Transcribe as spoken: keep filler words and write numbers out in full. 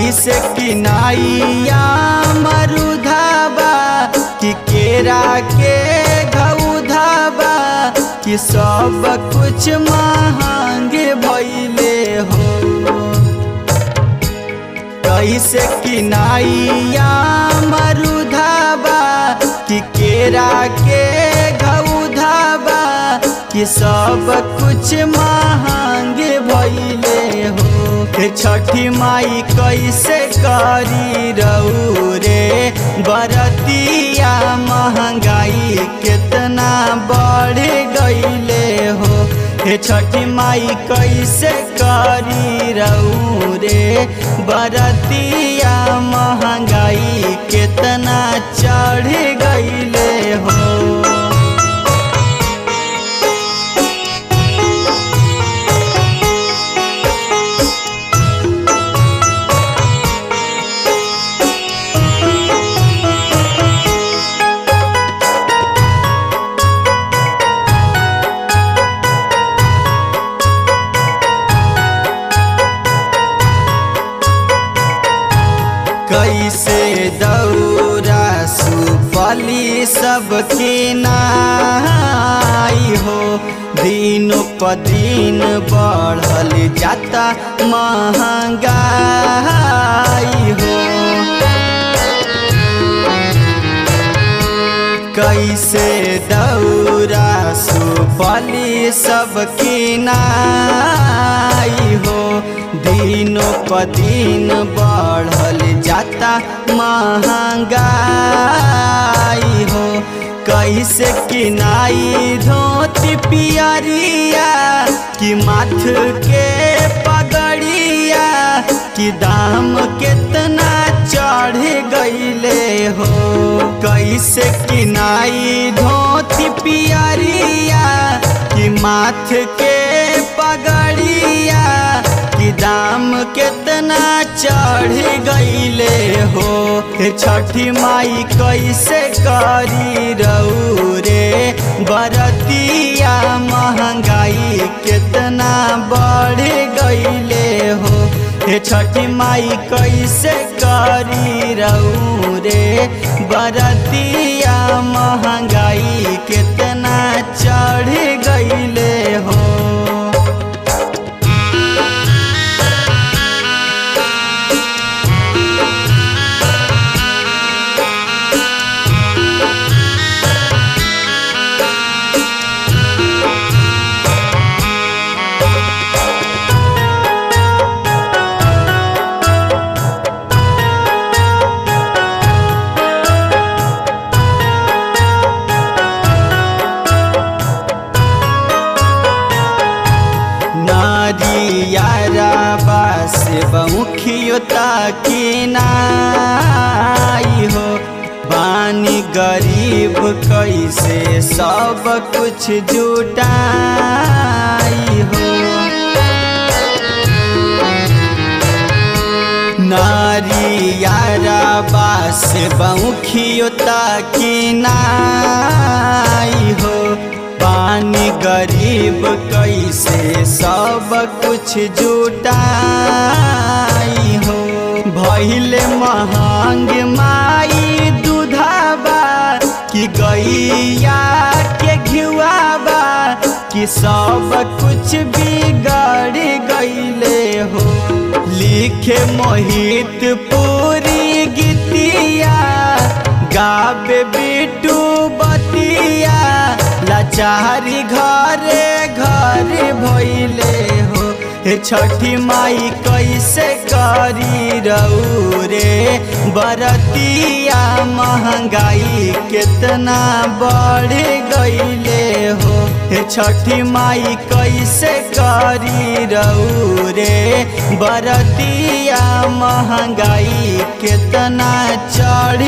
कैसे किनाइया मरुधाबा कि केरा के घउधाबा कि सब कुछ महंग भइले हो। कैसे किनाइया मरुधाबा कि केरा के घउधाबा कि सब कुछ महंग भइले हो। छठी माई कैसे करी रहू रे बरतिया महंगाई कितना बढ़ गईले हो। हे छठी माई कैसे करी रहू रे बरतिया महंगाई कितना चढ़ गईले हो। कैसे दौरा सुपली सबके नाई हो। दिनों प दिन बढ़ल जाता महंगाई हो। कैसे दौरा सुपली सबके नाई हो। दिनों प दिन बढ़ल जाता महंगाई हो। कैसे किनाई धोती पियरिया कि माथ के पगड़िया कि दाम कितना चढ़ गईले हो। कैसे किनाई धोती पियरिया कि माथ के पगड़िया कि दाम कितना चढ़ गईले हो। छठी माई कैसे करी रहू रे बरतिया महंगाई कितना बढ़ गईले हो। हे छठी माई कैसे करी रहू रे बरतिया महंगाई कितना चढ़ गईले हो। यारा बास बहुखियोता की नाई हो। बानी गरीब कैसे सब कुछ जुटाई हो। नारी यारा बास बहुखियोता की नाई हो। पानी गरीब कैसे सब कुछ जुटाई हो। भइले महंग माई दूधाबा कि गैया के घिउआबा कि सब कुछ बिगड़ गईले हो। लिखे मोहित पूरी गीतिया गावे बिटू बतिया लाचारी घरे घर भइले हो। छठी माई कैसे करी रहू रे बरतिया महंगाई कितना बढ़ गईले हो। छठी माई कैसे करी रहू रे बरतिया महंगाई कितना चढ़